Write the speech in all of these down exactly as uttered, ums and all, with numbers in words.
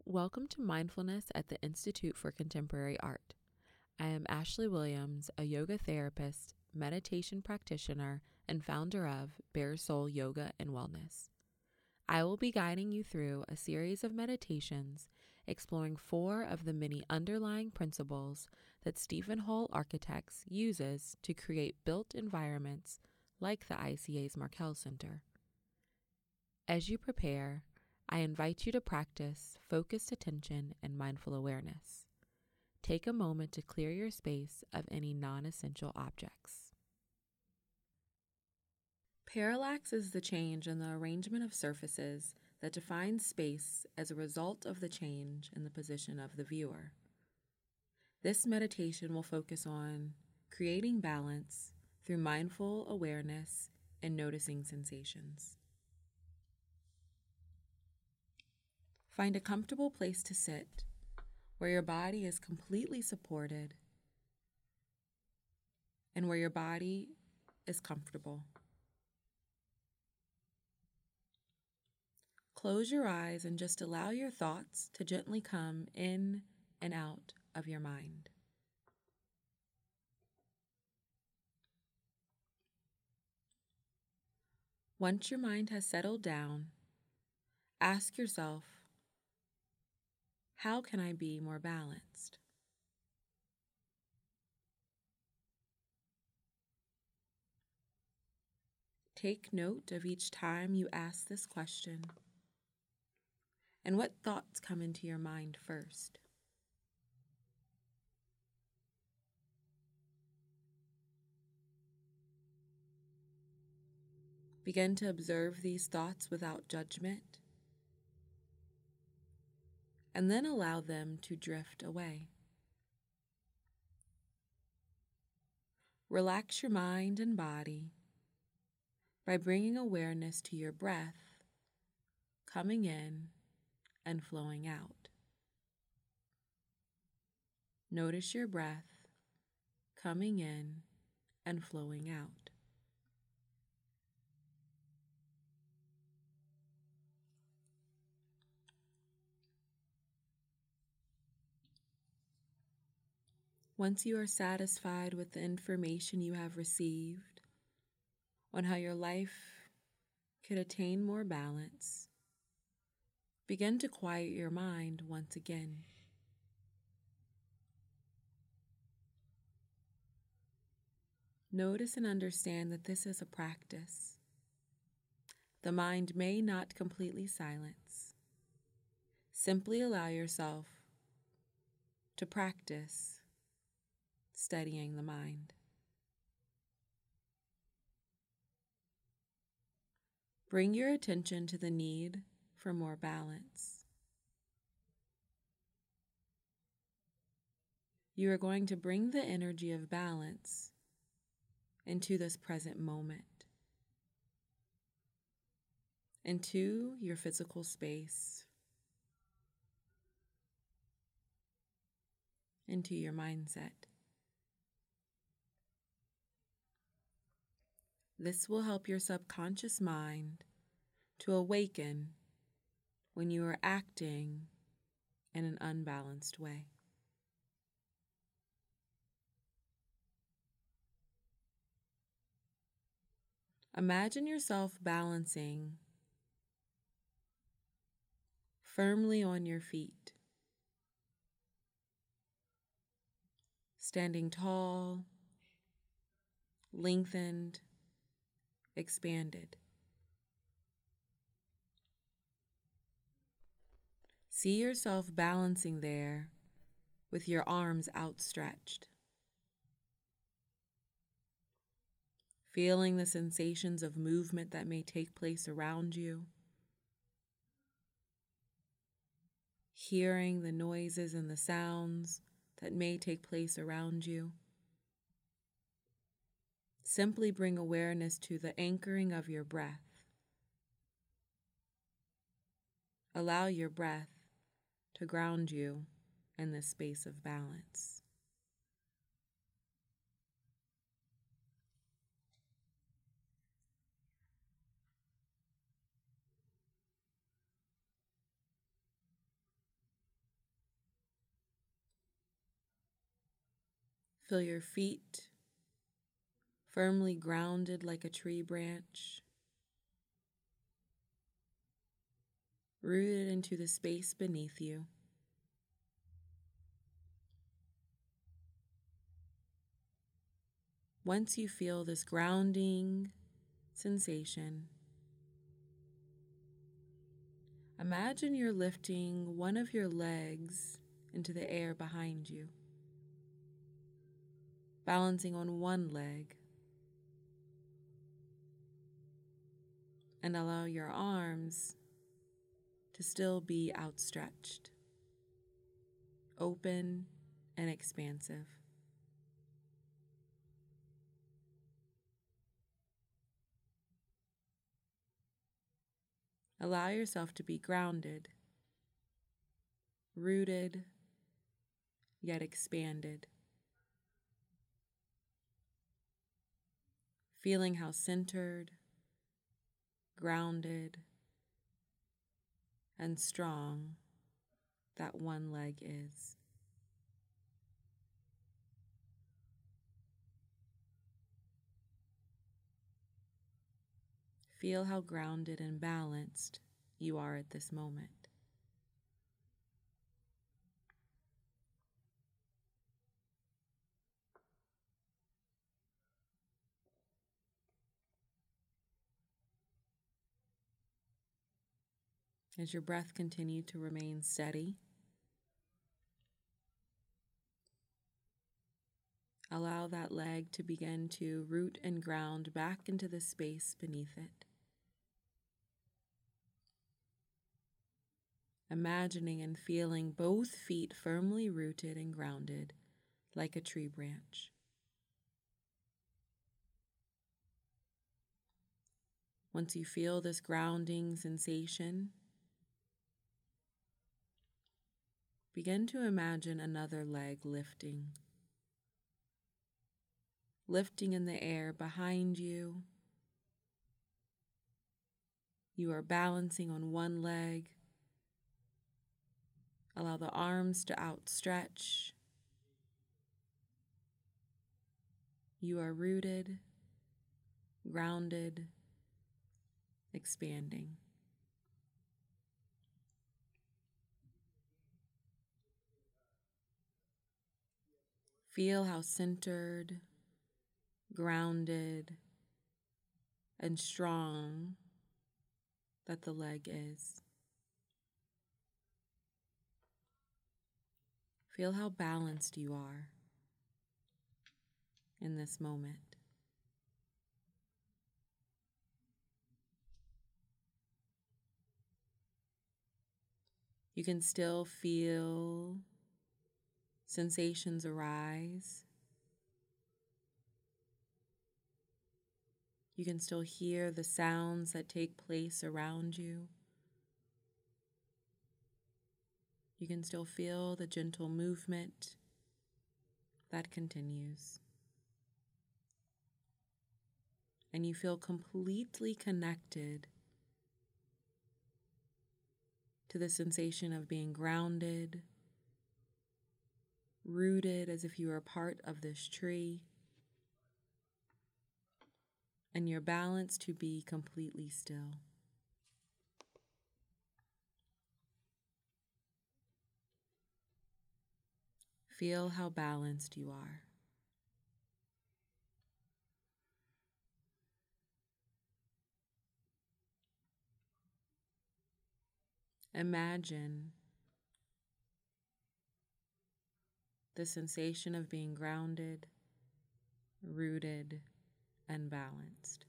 Welcome to Mindfulness at the Institute for Contemporary Art. I am Ashley Williams, a yoga therapist, meditation practitioner, and founder of Bare Soul Yoga and Wellness. I will be guiding you through a series of meditations exploring four of the many underlying principles that Stephen Hull Architects uses to create built environments like the I C A's Markel Center. As you prepare, I invite you to practice focused attention and mindful awareness. Take a moment to clear your space of any non-essential objects. Parallax is the change in the arrangement of surfaces that defines space as a result of the change in the position of the viewer. This meditation will focus on creating balance through mindful awareness and noticing sensations. Find a comfortable place to sit where your body is completely supported and where your body is comfortable. Close your eyes and just allow your thoughts to gently come in and out of your mind. Once your mind has settled down, ask yourself, how can I be more balanced? Take note of each time you ask this question and what thoughts come into your mind first. Begin to observe these thoughts without judgment, and then allow them to drift away. Relax your mind and body by bringing awareness to your breath, coming in and flowing out. Notice your breath coming in and flowing out. Once you are satisfied with the information you have received on how your life could attain more balance, begin to quiet your mind once again. Notice and understand that this is a practice. The mind may not completely silence. Simply allow yourself to practice steadying the mind. Bring your attention to the need for more balance. You are going to bring the energy of balance into this present moment, into your physical space, into your mindset. This will help your subconscious mind to awaken when you are acting in an unbalanced way. Imagine yourself balancing firmly on your feet, standing tall, lengthened, expanded. See yourself balancing there with your arms outstretched, feeling the sensations of movement that may take place around you, hearing the noises and the sounds that may take place around you. Simply bring awareness to the anchoring of your breath. Allow your breath to ground you in this space of balance. Feel your feet firmly grounded like a tree branch, rooted into the space beneath you. Once you feel this grounding sensation, imagine you're lifting one of your legs into the air behind you, balancing on one leg, and allow your arms to still be outstretched, open and expansive. Allow yourself to be grounded, rooted, yet expanded. Feeling how centered, grounded, and strong that one leg is. Feel how grounded and balanced you are at this moment. As your breath continues to remain steady, allow that leg to begin to root and ground back into the space beneath it. Imagining and feeling both feet firmly rooted and grounded like a tree branch. Once you feel this grounding sensation, begin to imagine another leg lifting. Lifting in the air behind you. You are balancing on one leg. Allow the arms to outstretch. You are rooted, grounded, expanding. Feel how centered, grounded, and strong that the leg is. Feel how balanced you are in this moment. You can still feel sensations arise. You can still hear the sounds that take place around you. You can still feel the gentle movement that continues. And you feel completely connected to the sensation of being grounded, rooted as if you were a part of this tree, and your balance to be completely still. Feel how balanced you are. Imagine the sensation of being grounded, rooted, and balanced.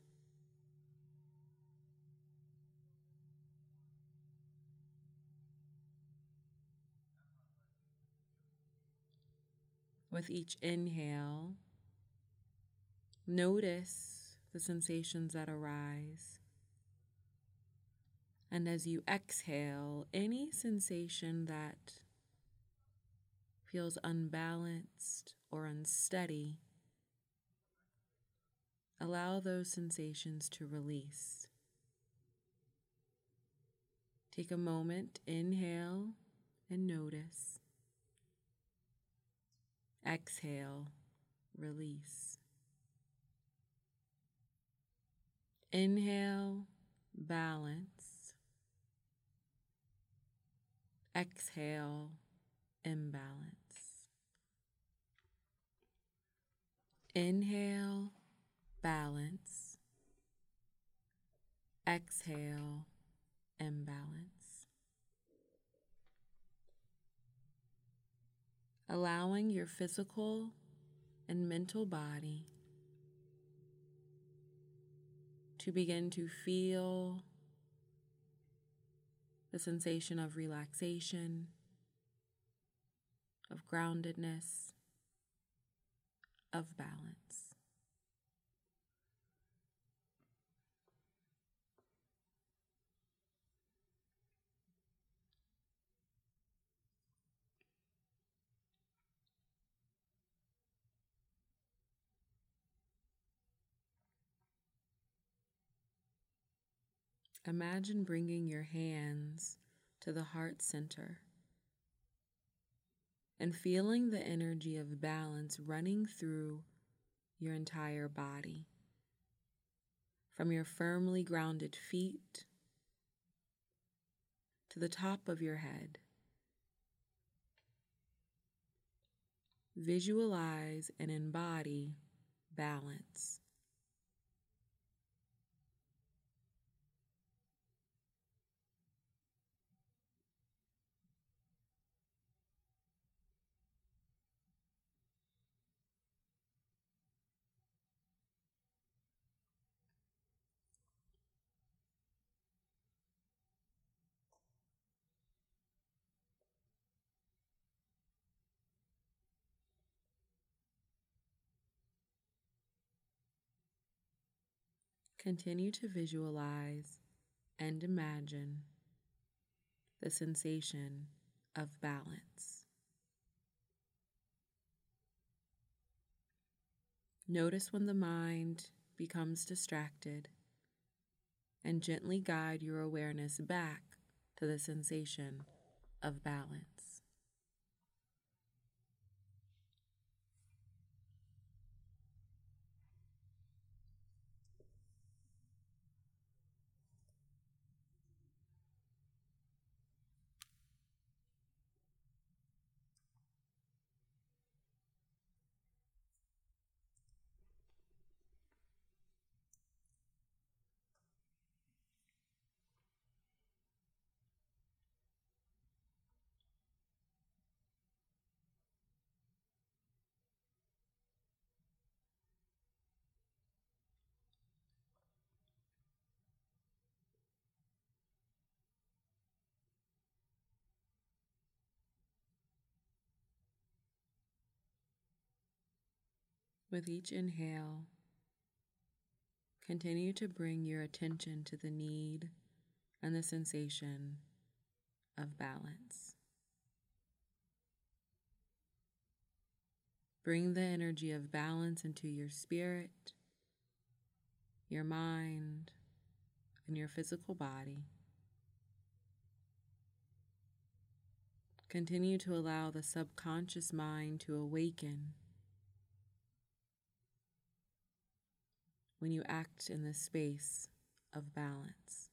With each inhale, notice the sensations that arise. And as you exhale, any sensation that feels unbalanced or unsteady, allow those sensations to release. Take a moment, inhale and notice. Exhale release. Inhale, balance. Exhale, imbalance. Inhale, balance. Exhale, imbalance. Allowing your physical and mental body to begin to feel the sensation of relaxation, of groundedness, of balance. Imagine bringing your hands to the heart center and feeling the energy of balance running through your entire body, from your firmly grounded feet to the top of your head. Visualize and embody balance. Continue to visualize and imagine the sensation of balance. Notice when the mind becomes distracted and gently guide your awareness back to the sensation of balance. With each inhale, continue to bring your attention to the need and the sensation of balance. Bring the energy of balance into your spirit, your mind, and your physical body. Continue to allow the subconscious mind to awaken when you act in this space of balance.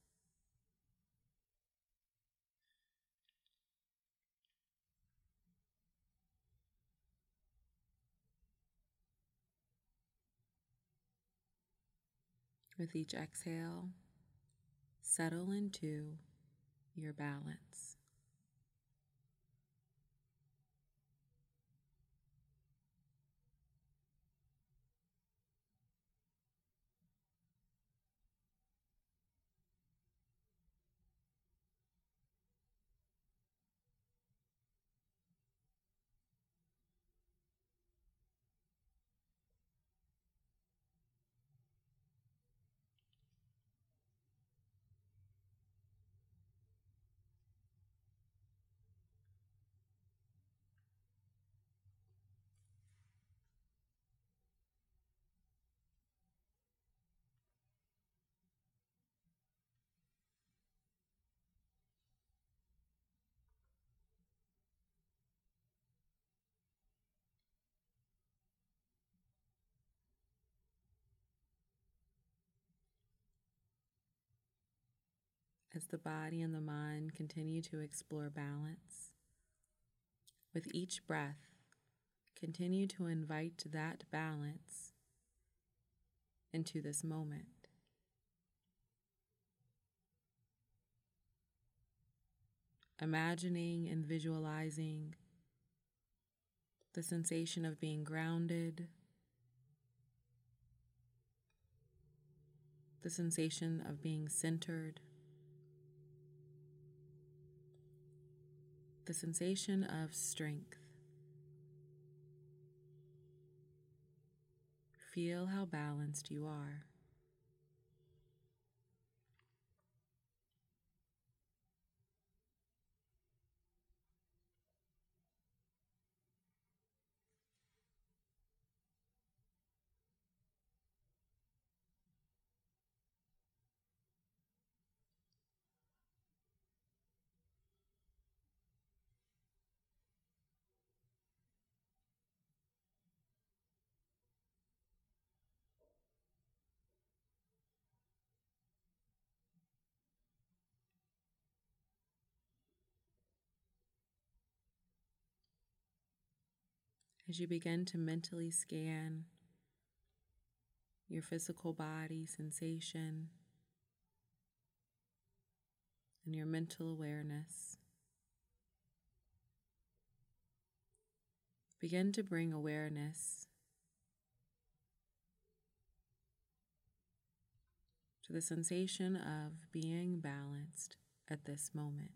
With each exhale, settle into your balance. As the body and the mind continue to explore balance, with each breath, continue to invite that balance into this moment. Imagining and visualizing the sensation of being grounded, the sensation of being centered, the sensation of strength. Feel how balanced you are. As you begin to mentally scan your physical body sensation and your mental awareness, begin to bring awareness to the sensation of being balanced at this moment.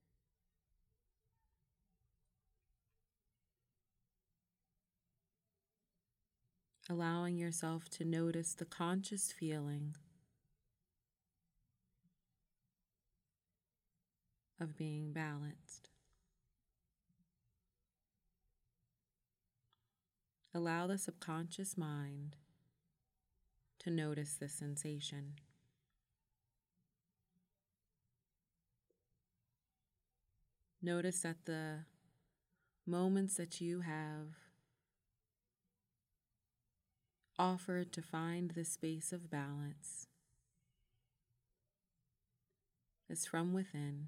Allowing yourself to notice the conscious feeling of being balanced. Allow the subconscious mind to notice this sensation. Notice that the moments that you have offered to find this space of balance is from within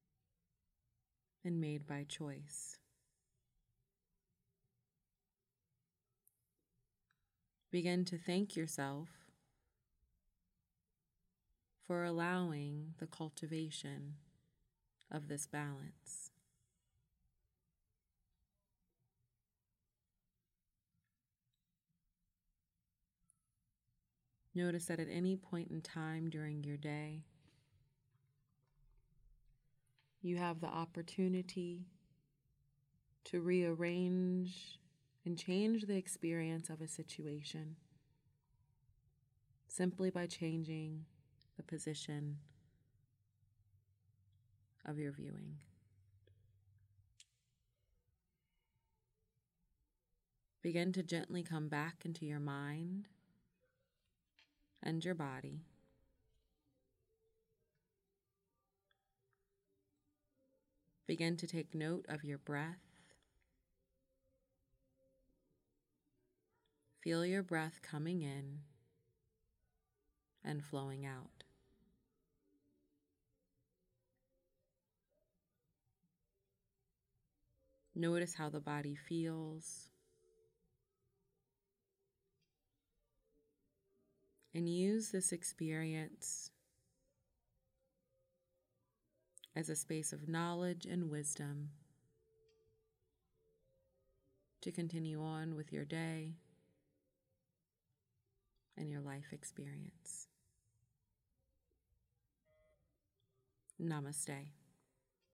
and made by choice. Begin to thank yourself for allowing the cultivation of this balance. Notice that at any point in time during your day, you have the opportunity to rearrange and change the experience of a situation simply by changing the position of your viewing. Begin to gently come back into your mind and your body. Begin to take note of your breath. Feel your breath coming in and flowing out. Notice how the body feels. And use this experience as a space of knowledge and wisdom to continue on with your day and your life experience. Namaste.